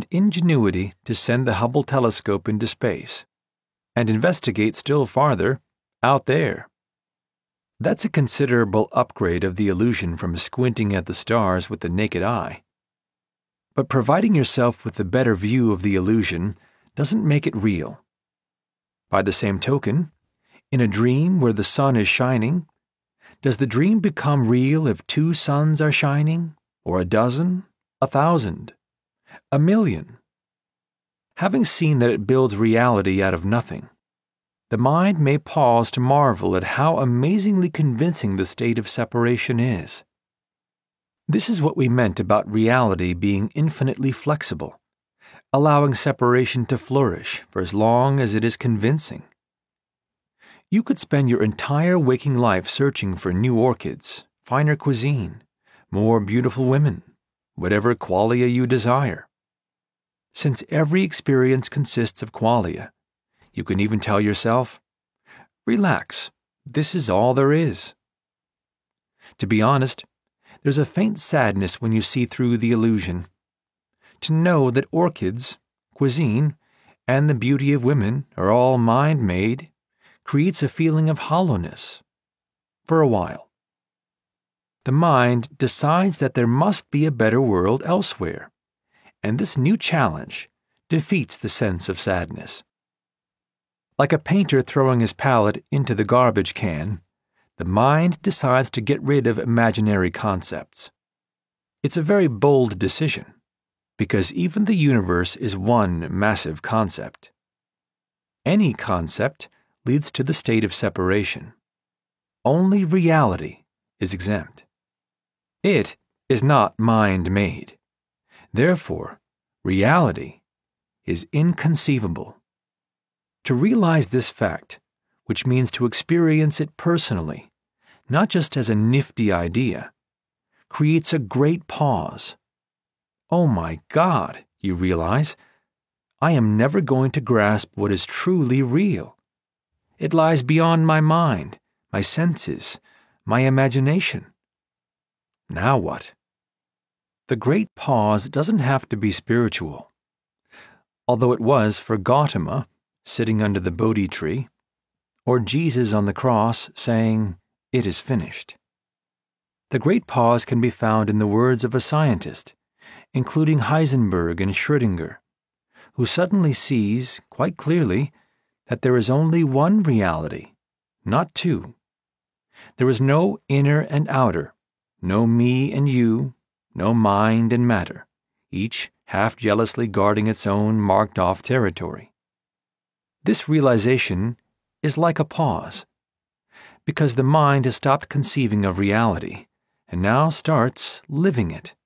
and ingenuity to send the Hubble telescope into space and investigate still farther out there. That's a considerable upgrade of the illusion from squinting at the stars with the naked eye. But providing yourself with a better view of the illusion doesn't make it real. By the same token, in a dream where the sun is shining, does the dream become real if 2 suns are shining, or 12, 1,000, 1,000,000? Having seen that it builds reality out of nothing, the mind may pause to marvel at how amazingly convincing the state of separation is. This is what we meant about reality being infinitely flexible, allowing separation to flourish for as long as it is convincing. You could spend your entire waking life searching for new orchids, finer cuisine, more beautiful women, whatever qualia you desire. Since every experience consists of qualia, you can even tell yourself, relax, this is all there is. To be honest, there's a faint sadness when you see through the illusion. To know that orchids, cuisine, and the beauty of women are all mind-made creates a feeling of hollowness. For a while. The mind decides that there must be a better world elsewhere, and this new challenge defeats the sense of sadness. Like a painter throwing his palette into the garbage can, the mind decides to get rid of imaginary concepts. It's a very bold decision, because even the universe is one massive concept. Any concept leads to the state of separation. Only reality is exempt. It is not mind-made. Therefore, reality is inconceivable. To realize this fact, which means to experience it personally, not just as a nifty idea, creates a great pause. Oh my God, you realize, I am never going to grasp what is truly real. It lies beyond my mind, my senses, my imagination. Now what? The great pause doesn't have to be spiritual, although it was for Gautama, sitting under the Bodhi tree, or Jesus on the cross saying, "It is finished." The great pause can be found in the words of a scientist, including Heisenberg and Schrödinger, who suddenly sees, quite clearly, that there is only one reality, not 2. There is no inner and outer, no me and you, no mind and matter, each half jealously guarding its own marked-off territory. This realization is like a pause, because the mind has stopped conceiving of reality and now starts living it.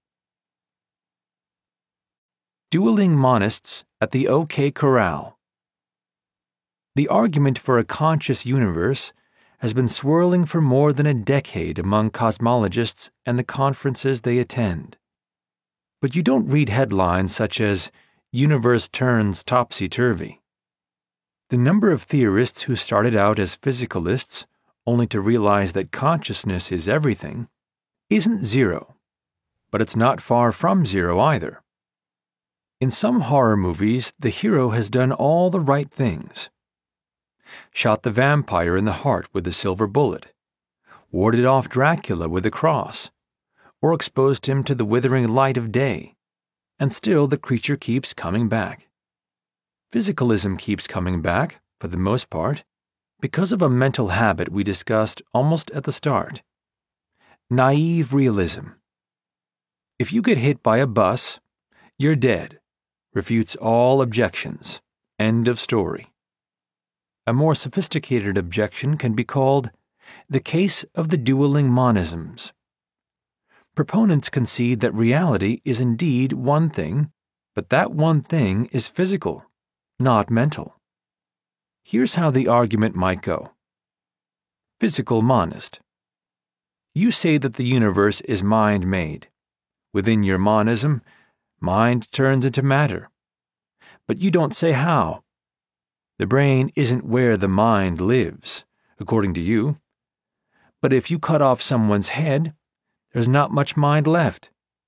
Dueling monists at the OK Corral. The argument for a conscious universe has been swirling for more than a decade among cosmologists and the conferences they attend. But you don't read headlines such as, "Universe turns topsy-turvy." The number of theorists who started out as physicalists, only to realize that consciousness is everything, isn't 0, but it's not far from 0 either. In some horror movies, the hero has done all the right things. Shot the vampire in the heart with a silver bullet, warded off Dracula with a cross, or exposed him to the withering light of day, and still the creature keeps coming back. Physicalism keeps coming back, for the most part, because of a mental habit we discussed almost at the start. Naive realism. If you get hit by a bus, you're dead. Refutes all objections. End of story. A more sophisticated objection can be called the case of the dueling monisms. Proponents concede that reality is indeed one thing, but that one thing is physical, not mental. Here's how the argument might go. Physical monist. You say that the universe is mind-made. Within your monism, mind turns into matter. But you don't say how. The brain isn't where the mind lives, according to you. But if you cut off someone's head, there's not much mind left.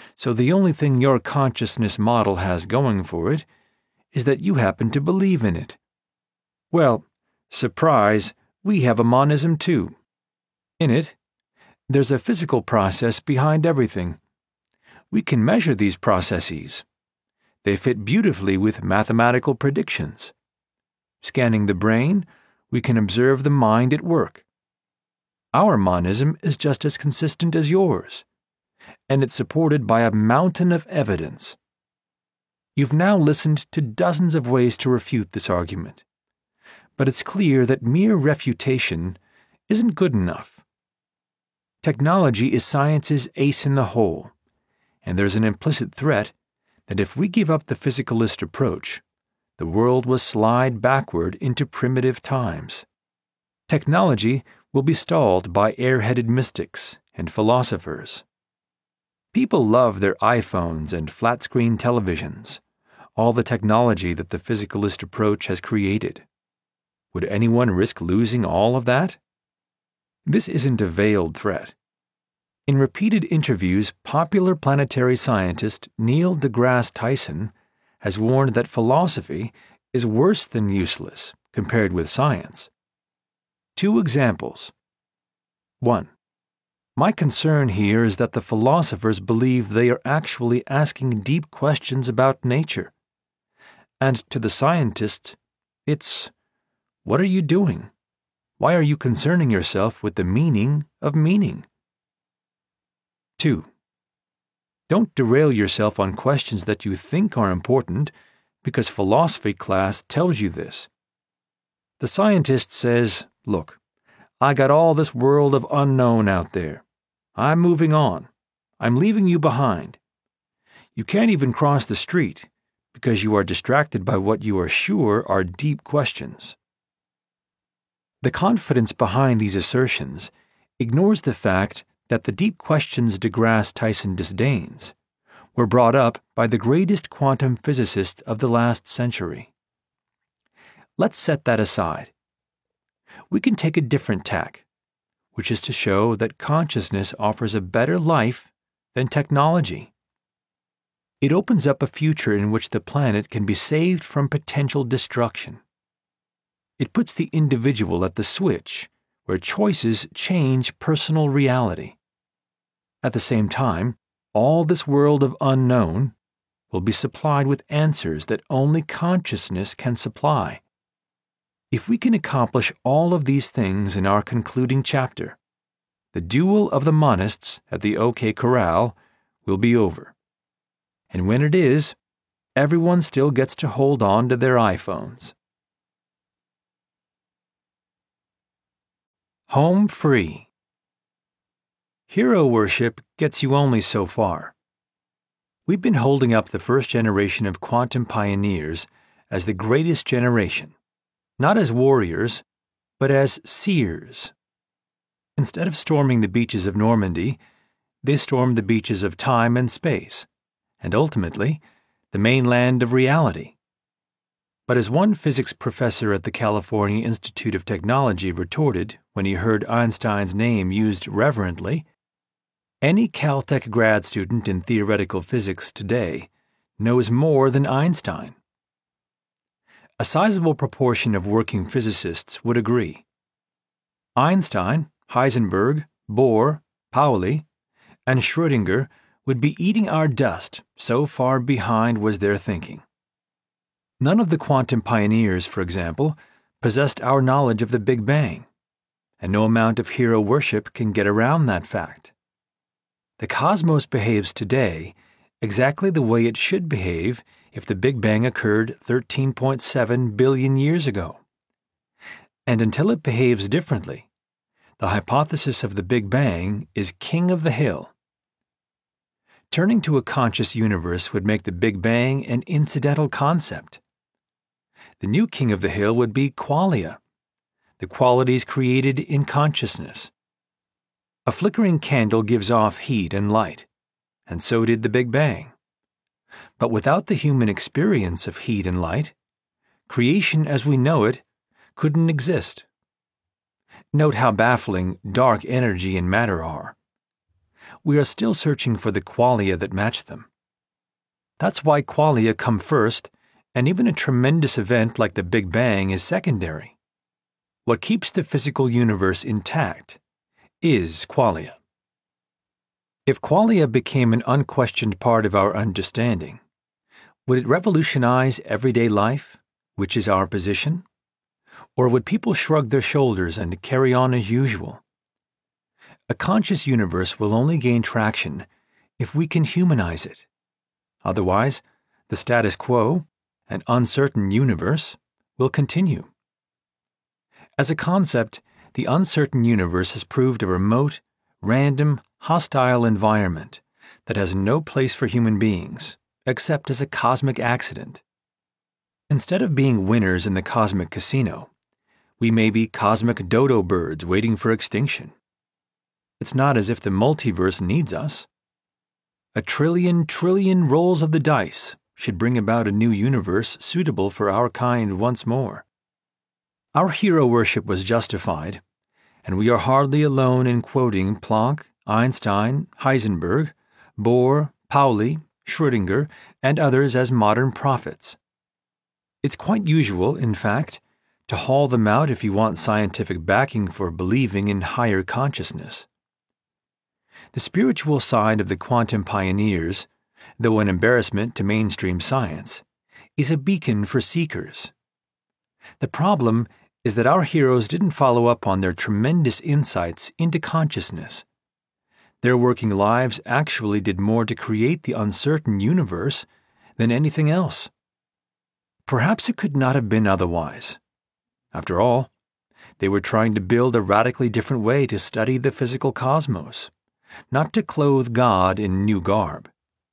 So the only thing your consciousness model has going for it is that you happen to believe in it. Well, surprise, we have a monism too. In it, there's a physical process behind everything. We can measure these processes. They fit beautifully with mathematical predictions. Scanning the brain, we can observe the mind at work. Our monism is just as consistent as yours, and it's supported by a mountain of evidence. You've now listened to dozens of ways to refute this argument, but it's clear that mere refutation isn't good enough. Technology is science's ace in the hole, and there's an implicit threat that if we give up the physicalist approach, the world will slide backward into primitive times. Technology will be stalled by airheaded mystics and philosophers. People love their iPhones and flat-screen televisions, all the technology that the physicalist approach has created. Would anyone risk losing all of that? This isn't a veiled threat. In repeated interviews, popular planetary scientist Neil deGrasse Tyson has warned that philosophy is worse than useless compared with science. 2 examples. 1. My concern here is that the philosophers believe they are actually asking deep questions about nature. And to the scientists, it's, what are you doing? Why are you concerning yourself with the meaning of meaning? 2. Don't derail yourself on questions that you think are important because philosophy class tells you this. The scientist says, look, I got all this world of unknown out there. I'm moving on. I'm leaving you behind. You can't even cross the street because you are distracted by what you are sure are deep questions. The confidence behind these assertions ignores the fact that the deep questions deGrasse Tyson disdains were brought up by the greatest quantum physicist of the last century. Let's set that aside. We can take a different tack, which is to show that consciousness offers a better life than technology. It opens up a future in which the planet can be saved from potential destruction. It puts the individual at the switch where choices change personal reality. At the same time, all this world of unknown will be supplied with answers that only consciousness can supply. If we can accomplish all of these things in our concluding chapter, the duel of the monists at the OK Corral will be over. And when it is, everyone still gets to hold on to their iPhones. Home free. Hero worship gets you only so far. We've been holding up the first generation of quantum pioneers as the greatest generation, not as warriors, but as seers. Instead of storming the beaches of Normandy, they stormed the beaches of time and space, and ultimately, the mainland of reality. But as one physics professor at the California Institute of Technology retorted when he heard Einstein's name used reverently, any Caltech grad student in theoretical physics today knows more than Einstein. A sizable proportion of working physicists would agree. Einstein, Heisenberg, Bohr, Pauli, and Schrödinger would be eating our dust, so far behind was their thinking. None of the quantum pioneers, for example, possessed our knowledge of the Big Bang, and no amount of hero worship can get around that fact. The cosmos behaves today exactly the way it should behave if the Big Bang occurred 13.7 billion years ago. And until it behaves differently, the hypothesis of the Big Bang is king of the hill. Turning to a conscious universe would make the Big Bang an incidental concept. The new king of the hill would be qualia, the qualities created in consciousness. A flickering candle gives off heat and light, and so did the Big Bang. But without the human experience of heat and light, creation as we know it couldn't exist. Note how baffling dark energy and matter are. we are still searching for the qualia that match them. That's why qualia come first, and even a tremendous event like the Big Bang is secondary. What keeps the physical universe intact is qualia. If qualia became an unquestioned part of our understanding, would it revolutionize everyday life, which is our position? Or would people shrug their shoulders and carry on as usual? A conscious universe will only gain traction if we can humanize it. Otherwise, the status quo, an uncertain universe, will continue. As a concept, the uncertain universe has proved a remote, random, hostile environment that has no place for human beings, except as a cosmic accident. Instead of being winners in the cosmic casino, we may be cosmic dodo birds waiting for extinction. It's not as if the multiverse needs us. A trillion rolls of the dice should bring about a new universe suitable for our kind once more. Our hero worship was justified, and we are hardly alone in quoting Planck, Einstein, Heisenberg, Bohr, Pauli, Schrödinger, and others as modern prophets. It's quite usual, in fact, to haul them out if you want scientific backing for believing in higher consciousness. The spiritual side of the quantum pioneers, though an embarrassment to mainstream science, is a beacon for seekers. The problem is that our heroes didn't follow up on their tremendous insights into consciousness. Their working lives actually did more to create the uncertain universe than anything else. Perhaps it could not have been otherwise. After all, they were trying to build a radically different way to study the physical cosmos, not to clothe God in new garb.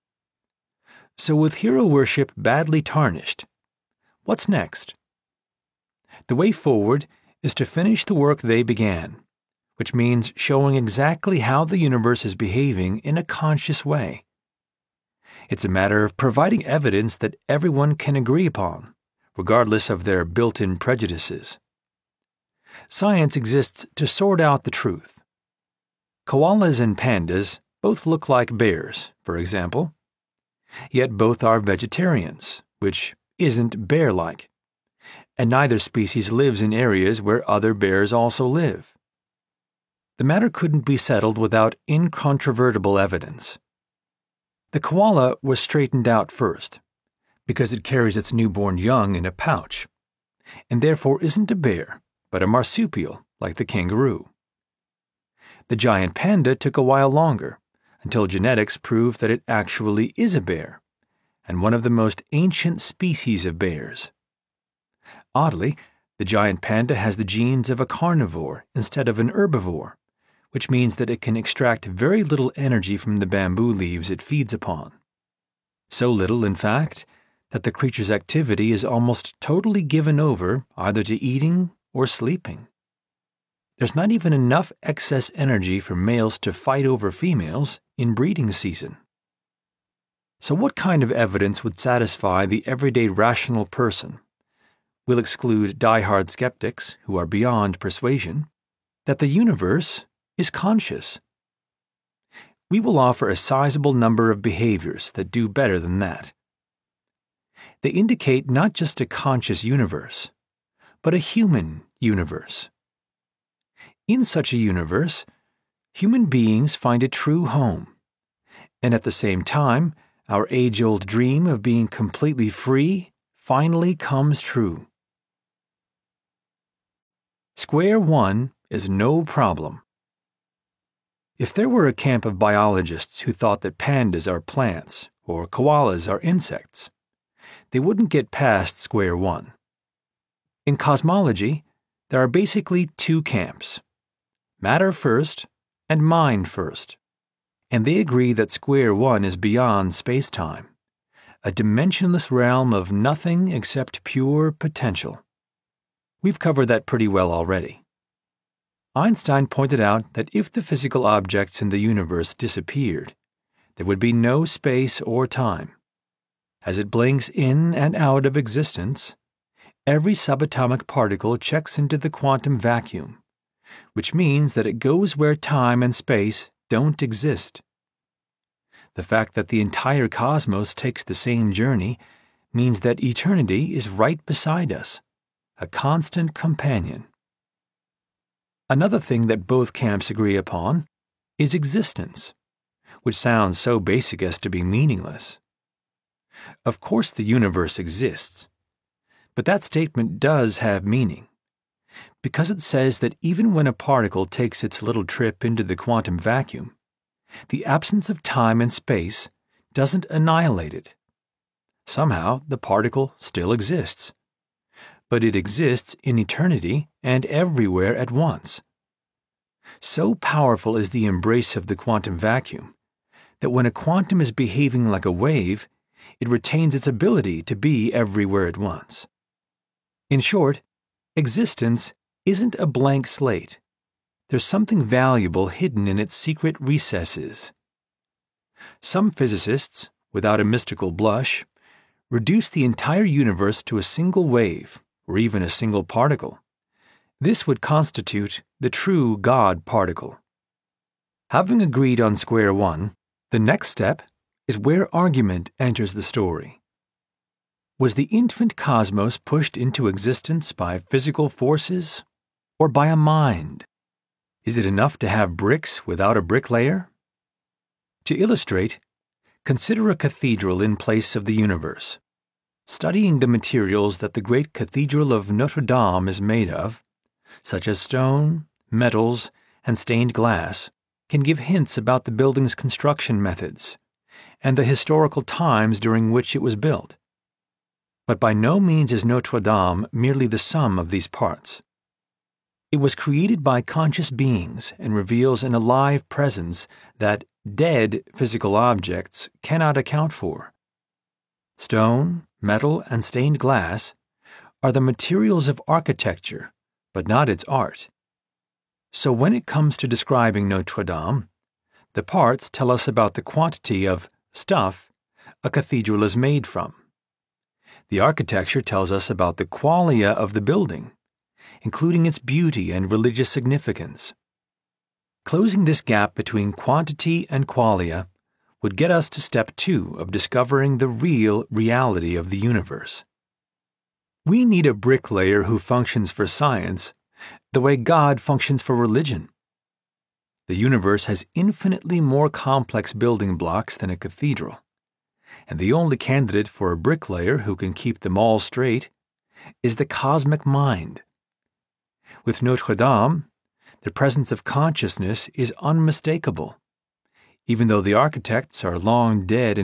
So with hero worship badly tarnished, what's next? The way forward is to finish the work they began, which means showing exactly how the universe is behaving in a conscious way. It's a matter of providing evidence that everyone can agree upon, regardless of their built-in prejudices. Science exists to sort out the truth. Koalas and pandas both look like bears, for example. Yet both are vegetarians, which isn't bear-like. And neither species lives in areas where other bears also live. The matter couldn't be settled without incontrovertible evidence. The koala was straightened out first, because it carries its newborn young in a pouch, and therefore isn't a bear, but a marsupial, like the kangaroo. The giant panda took a while longer, until genetics proved that it actually is a bear, and one of the most ancient species of bears. Oddly, the giant panda has the genes of a carnivore instead of an herbivore, which means that it can extract very little energy from the bamboo leaves it feeds upon. So little, in fact, that the creature's activity is almost totally given over either to eating or sleeping. There's not even enough excess energy for males to fight over females in breeding season. So what kind of evidence would satisfy the everyday rational person? We'll exclude die-hard skeptics who are beyond persuasion, that the universe is conscious. We will offer a sizable number of behaviors that do better than that. They indicate not just a conscious universe, but a human universe. In such a universe, human beings find a true home, and at the same time, our age-old dream of being completely free finally comes true. Square one is no problem. If there were a camp of biologists who thought that pandas are plants or koalas are insects, they wouldn't get past square one. In cosmology, there are basically two camps: matter first and mind first, and they agree that square one is beyond space-time, a dimensionless realm of nothing except pure potential. We've covered that pretty well already. Einstein pointed out that if the physical objects in the universe disappeared, there would be no space or time. As it blinks in and out of existence, every subatomic particle checks into the quantum vacuum, which means that it goes where time and space don't exist, The fact that the entire cosmos takes the same journey means that eternity is right beside us, a constant companion. Another thing that both camps agree upon is existence, which sounds so basic as to be meaningless. Of course the universe exists, but that statement does have meaning, because it says that even when a particle takes its little trip into the quantum vacuum, the absence of time and space doesn't annihilate it. Somehow the particle still exists, but it exists in eternity and everywhere at once. So powerful is the embrace of the quantum vacuum that when a quantum is behaving like a wave, it retains its ability to be everywhere at once. In short, existence isn't a blank slate. There's something valuable hidden in its secret recesses. Some physicists, without a mystical blush, reduce the entire universe to a single wave, or even a single particle. This would constitute the true God particle. Having agreed on square one, the next step is where argument enters the story. Was the infant cosmos pushed into existence by physical forces or by a mind? Is it enough to have bricks without a bricklayer? To illustrate, consider a cathedral in place of the universe. Studying the materials that the great Cathedral of Notre Dame is made of, such as stone, metals, and stained glass, can give hints about the building's construction methods and the historical times during which it was built. But by no means is Notre Dame merely the sum of these parts. It was created by conscious beings and reveals an alive presence that dead physical objects cannot account for. Stone, metal, and stained glass are the materials of architecture, but not its art. So when it comes to describing Notre Dame, the parts tell us about the quantity of stuff a cathedral is made from. The architecture tells us about the qualia of the building, including its beauty and religious significance. Closing this gap between quantity and qualia would get us to step 2 of discovering the real reality of the universe. We need a bricklayer who functions for science the way God functions for religion. The universe has infinitely more complex building blocks than a cathedral, and the only candidate for a bricklayer who can keep them all straight is the cosmic mind. With Notre Dame, the presence of consciousness is unmistakable, even though the architects are long dead and